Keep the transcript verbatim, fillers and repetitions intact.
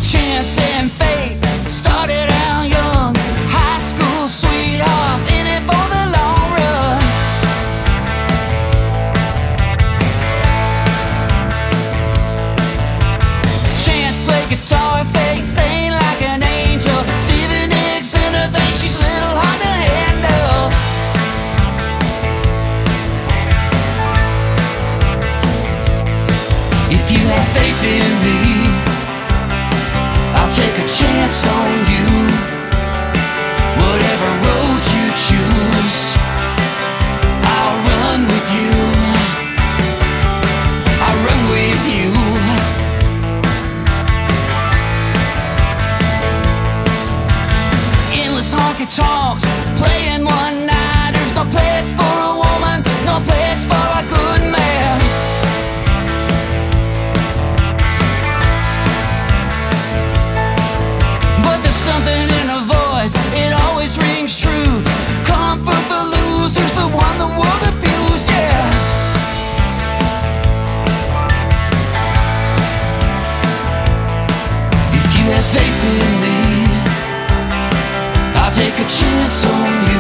Chance and fate started out young, high school sweethearts in it for the long run. Chance played guitar, fate sang like an angel. Stevie Nicks in her face, she's a little hard to handle. If you have faith in me, I'll take a chance on you. Whatever road you choose, I'll run with you. I'll run with you. Endless honky tonks, playing one night. There's no place for a woman, no place for a good man. Something in a voice, it always rings true. Comfort the losers, the one the world abused, yeah. If you have faith in me, I'll take a chance on you.